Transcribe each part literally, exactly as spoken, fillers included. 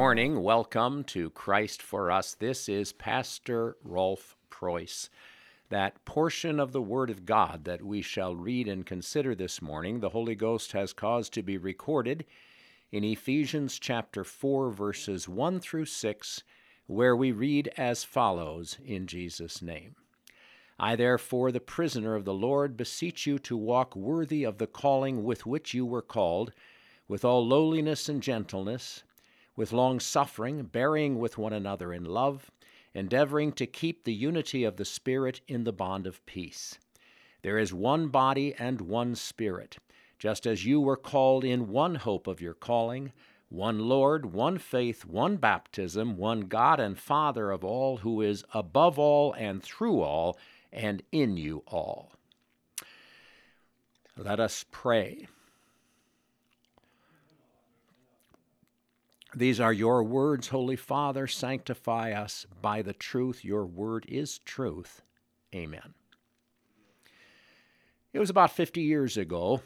morning. Welcome to Christ for Us. This is Pastor Rolf Preuss. That portion of the Word of God that we shall read and consider this morning, the Holy Ghost has caused to be recorded in Ephesians chapter four, verses one through six, where we read as follows in Jesus' name. I therefore, the prisoner of the Lord, beseech you to walk worthy of the calling with which you were called, with all lowliness and gentleness, with long-suffering, bearing with one another in love, endeavoring to keep the unity of the Spirit in the bond of peace. There is one body and one Spirit, just as you were called in one hope of your calling, one Lord, one faith, one baptism, one God and Father of all, who is above all and through all and in you all. Let us pray. These are your words, Holy Father. Sanctify us by the truth. Your word is truth. Amen. It was about fifty years ago.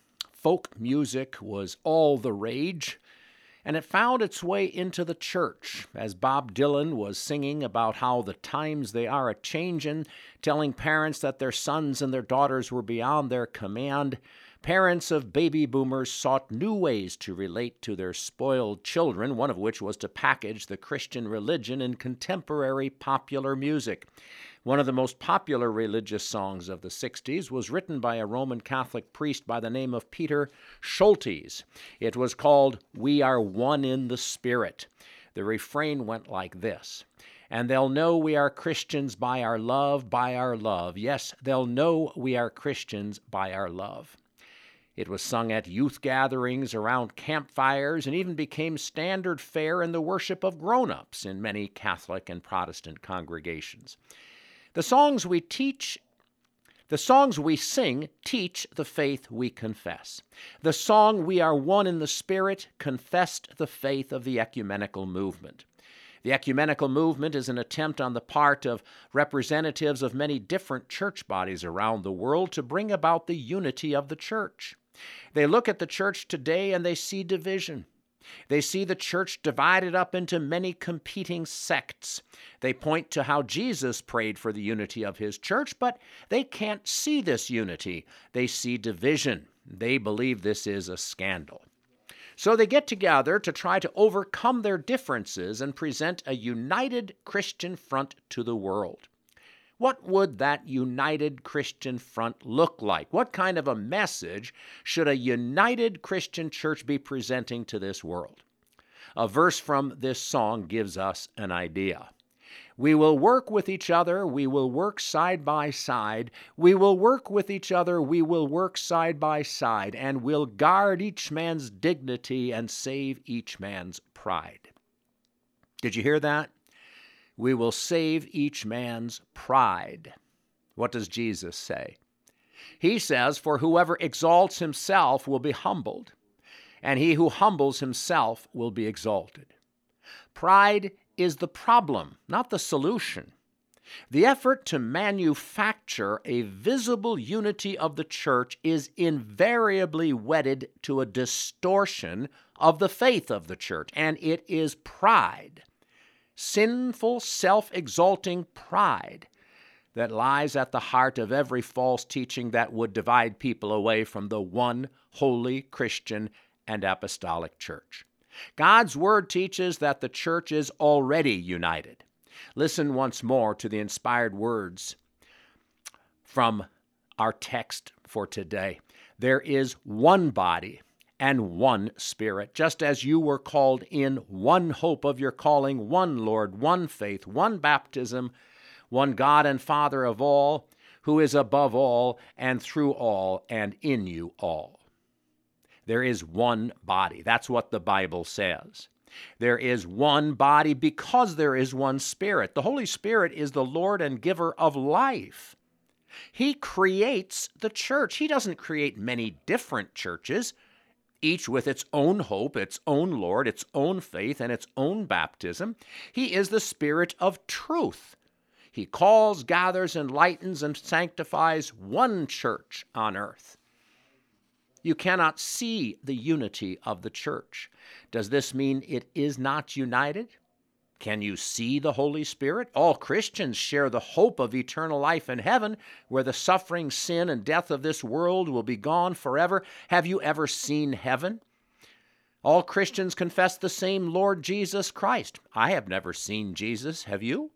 Folk music was all the rage, and it found its way into the church as Bob Dylan was singing about how the times they are a-changin', telling parents that their sons and their daughters were beyond their command. Parents of baby boomers sought new ways to relate to their spoiled children, one of which was to package the Christian religion in contemporary popular music. One of the most popular religious songs of the sixties was written by a Roman Catholic priest by the name of Peter Scholtes. It was called "We Are One in the Spirit." The refrain went like this: "And they'll know we are Christians by our love, by our love. Yes, they'll know we are Christians by our love." It was sung at youth gatherings, around campfires, and even became standard fare in the worship of grown-ups in many Catholic and Protestant congregations. The songs we teach, the songs we sing teach the faith we confess. The song "We Are One in the Spirit" confessed the faith of the ecumenical movement. The ecumenical movement is an attempt on the part of representatives of many different church bodies around the world to bring about the unity of the church. They look at the church today and they see division. They see the church divided up into many competing sects. They point to how Jesus prayed for the unity of his church, but they can't see this unity. They see division. They believe this is a scandal. So they get together to try to overcome their differences and present a united Christian front to the world. What would that united Christian front look like? What kind of a message should a united Christian church be presenting to this world? A verse from this song gives us an idea. We will work with each other, we will work side by side. We will work with each other, we will work side by side, and we'll guard each man's dignity and save each man's pride. Did you hear that? We will save each man's pride. What does Jesus say? He says, "For whoever exalts himself will be humbled, and he who humbles himself will be exalted." Pride is the problem, not the solution. The effort to manufacture a visible unity of the church is invariably wedded to a distortion of the faith of the church, and it is pride. Sinful, self-exalting pride that lies at the heart of every false teaching that would divide people away from the one holy Christian and apostolic church. God's word teaches that the church is already united. Listen once more to the inspired words from our text for today. There is one body and one Spirit, just as you were called in one hope of your calling, one Lord, one faith, one baptism, one God and Father of all, who is above all and through all and in you all. There is one body. That's what the Bible says. There is one body because there is one Spirit. The Holy Spirit is the Lord and giver of life. He creates the church. He doesn't create many different churches, each with its own hope, its own Lord, its own faith, and its own baptism. He is the Spirit of truth. He calls, gathers, enlightens, and sanctifies one church on earth. You cannot see the unity of the church. Does this mean it is not united? Can you see the Holy Spirit? All Christians share the hope of eternal life in heaven, where the suffering, sin, and death of this world will be gone forever. Have you ever seen heaven? All Christians confess the same Lord Jesus Christ. I have never seen Jesus. Have you?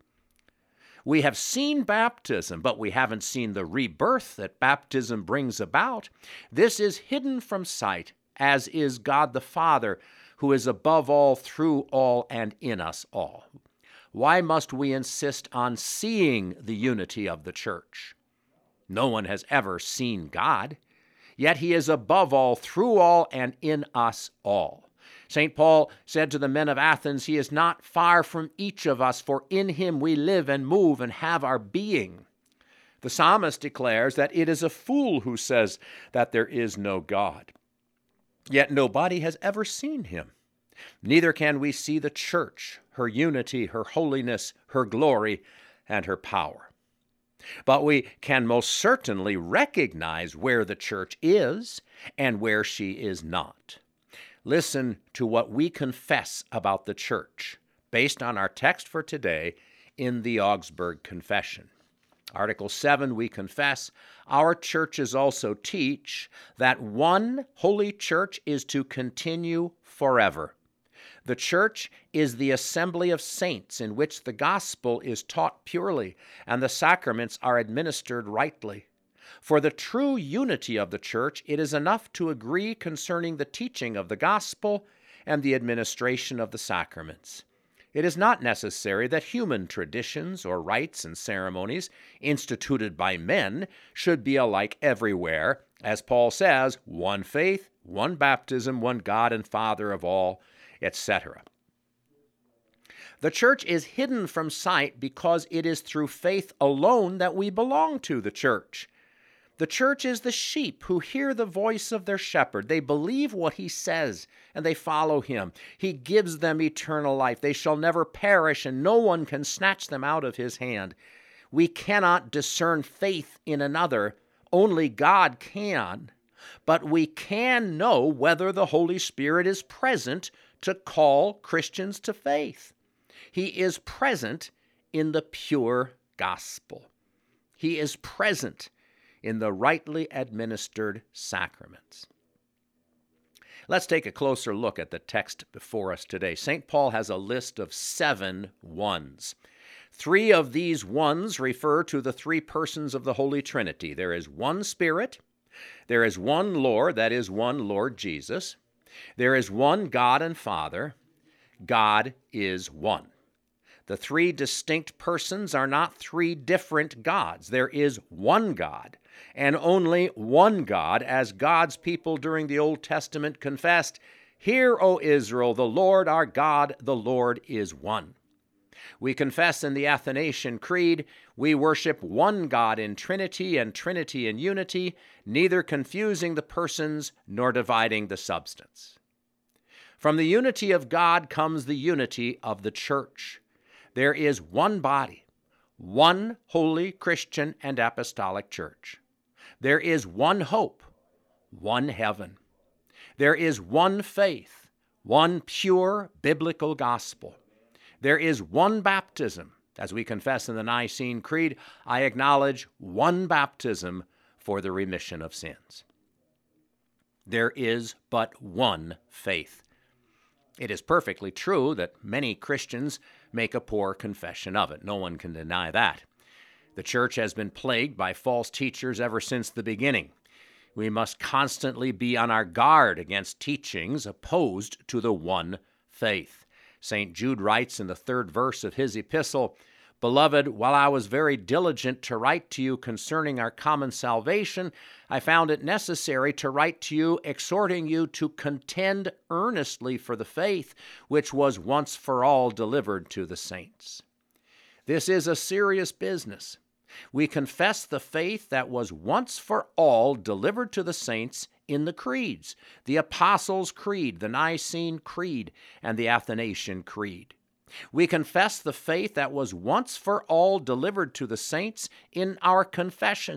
We have seen baptism, but we haven't seen the rebirth that baptism brings about. This is hidden from sight, as is God the Father, who is above all, through all, and in us all. Why must we insist on seeing the unity of the church? No one has ever seen God, yet he is above all, through all, and in us all. Saint Paul said to the men of Athens, "He is not far from each of us, for in him we live and move and have our being." The psalmist declares that it is a fool who says that there is no God. Yet nobody has ever seen him. Neither can we see the church, her unity, her holiness, her glory, and her power. But we can most certainly recognize where the church is and where she is not. Listen to what we confess about the church, based on our text for today in the Augsburg Confession. Article seven, we confess, our churches also teach that one holy church is to continue forever. The church is the assembly of saints in which the gospel is taught purely and the sacraments are administered rightly. For the true unity of the church, it is enough to agree concerning the teaching of the gospel and the administration of the sacraments. It is not necessary that human traditions or rites and ceremonies instituted by men should be alike everywhere. As Paul says, one faith, one baptism, one God and Father of all, et cetera. The church is hidden from sight because it is through faith alone that we belong to the church. The church is the sheep who hear the voice of their shepherd. They believe what he says, and they follow him. He gives them eternal life. They shall never perish, and no one can snatch them out of his hand. We cannot discern faith in another. Only God can. But we can know whether the Holy Spirit is present to call Christians to faith. He is present in the pure gospel. He is present in the rightly administered sacraments. Let's take a closer look at the text before us today. Saint Paul has a list of seven ones. Three of these ones refer to the three persons of the Holy Trinity. There is one Spirit, there is one Lord, that is one Lord Jesus, there is one God and Father. God is one. The three distinct persons are not three different gods. There is one God, and only one God, as God's people during the Old Testament confessed, "Hear, O Israel, the Lord our God, the Lord is one." We confess in the Athanasian Creed, we worship one God in Trinity and Trinity in unity, neither confusing the persons nor dividing the substance. From the unity of God comes the unity of the church. There is one body, one holy Christian and apostolic church. There is one hope, one heaven. There is one faith, one pure biblical gospel. There is one baptism. As we confess in the Nicene Creed, I acknowledge one baptism for the remission of sins. There is but one faith. It is perfectly true that many Christians make a poor confession of it. No one can deny that. The church has been plagued by false teachers ever since the beginning. We must constantly be on our guard against teachings opposed to the one faith. Saint Jude writes in the third verse of his epistle, "Beloved, while I was very diligent to write to you concerning our common salvation, I found it necessary to write to you, exhorting you to contend earnestly for the faith which was once for all delivered to the saints." This is a serious business. We confess the faith that was once for all delivered to the saints in the creeds, the Apostles' Creed, the Nicene Creed, and the Athanasian Creed. We confess the faith that was once for all delivered to the saints in our confessions.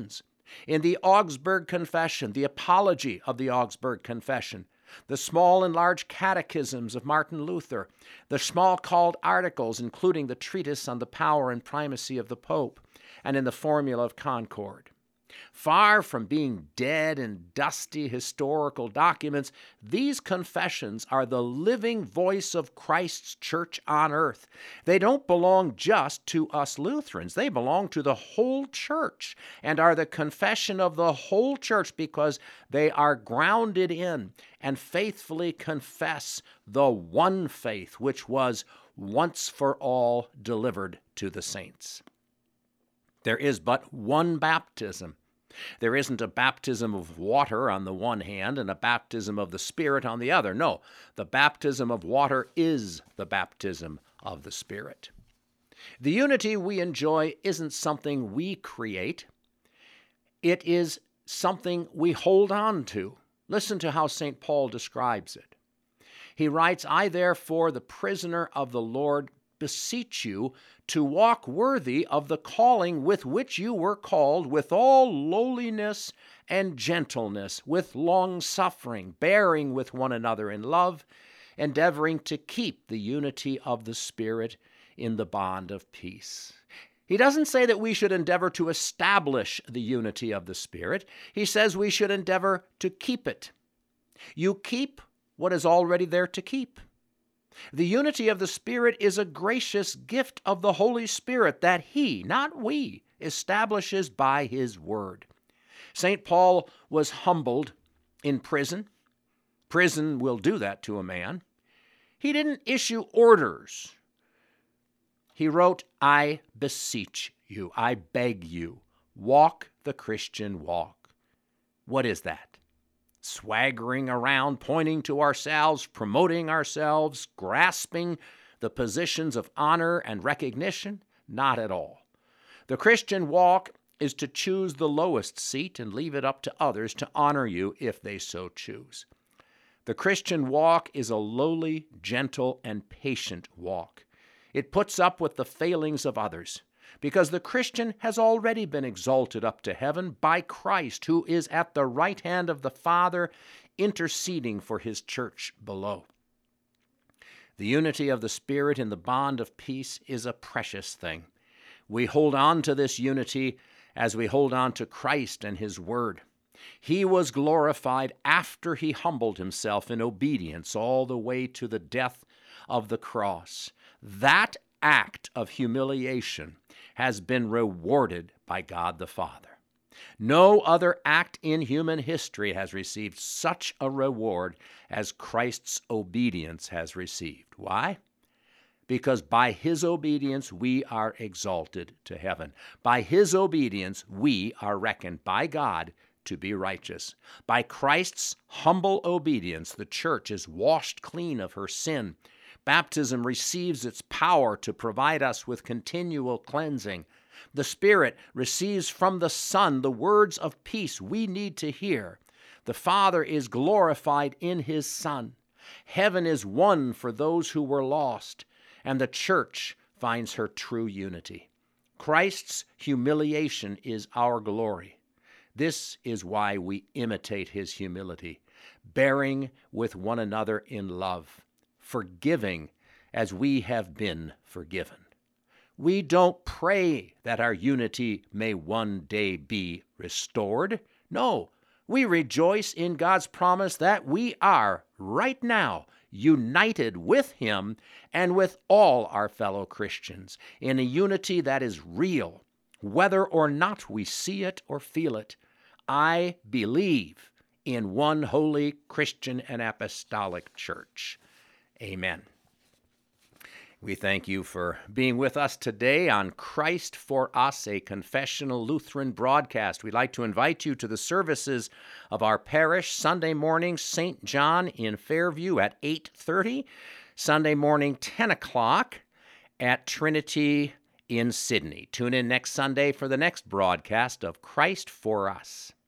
In the Augsburg Confession, the Apology of the Augsburg Confession, the small and large catechisms of Martin Luther, the Schmalkald articles, including the treatise on the power and primacy of the Pope, and in the Formula of Concord. Far from being dead and dusty historical documents, these confessions are the living voice of Christ's church on earth. They don't belong just to us Lutherans. They belong to the whole church and are the confession of the whole church because they are grounded in and faithfully confess the one faith which was once for all delivered to the saints. There is but one baptism. There isn't a baptism of water on the one hand and a baptism of the Spirit on the other. No, the baptism of water is the baptism of the Spirit. The unity we enjoy isn't something we create. It is something we hold on to. Listen to how Saint Paul describes it. He writes, "I therefore, the prisoner of the Lord, beseech you to walk worthy of the calling with which you were called, with all lowliness and gentleness, with long-suffering, bearing with one another in love, endeavoring to keep the unity of the Spirit in the bond of peace." He doesn't say that we should endeavor to establish the unity of the Spirit. He says we should endeavor to keep it. You keep what is already there to keep. The unity of the Spirit is a gracious gift of the Holy Spirit that He, not we, establishes by His word. Saint Paul was humbled in prison. Prison will do that to a man. He didn't issue orders. He wrote, "I beseech you, I beg you, walk the Christian walk." What is that? Swaggering around, pointing to ourselves, promoting ourselves, grasping the positions of honor and recognition? Not at all. The Christian walk is to choose the lowest seat and leave it up to others to honor you if they so choose. The Christian walk is a lowly, gentle, and patient walk. It puts up with the failings of others, because the Christian has already been exalted up to heaven by Christ, who is at the right hand of the Father, interceding for His church below. The unity of the Spirit in the bond of peace is a precious thing. We hold on to this unity as we hold on to Christ and His Word. He was glorified after He humbled Himself in obedience all the way to the death of the cross. That act of humiliation has been rewarded by God the Father. No other act in human history has received such a reward as Christ's obedience has received. Why? Because by His obedience we are exalted to heaven. By His obedience we are reckoned by God to be righteous. By Christ's humble obedience the church is washed clean of her sin. Baptism receives its power to provide us with continual cleansing. The Spirit receives from the Son the words of peace we need to hear. The Father is glorified in His Son. Heaven is won for those who were lost, and the church finds her true unity. Christ's humiliation is our glory. This is why we imitate His humility, bearing with one another in love, forgiving as we have been forgiven. We don't pray that our unity may one day be restored. No, we rejoice in God's promise that we are, right now, united with Him and with all our fellow Christians in a unity that is real, whether or not we see it or feel it. I believe in one holy Christian and apostolic church. Amen. We thank you for being with us today on Christ for Us, a confessional Lutheran broadcast. We'd like to invite you to the services of our parish Sunday morning, Saint John in Fairview at eight thirty, Sunday morning, ten o'clock at Trinity in Sydney. Tune in next Sunday for the next broadcast of Christ for Us.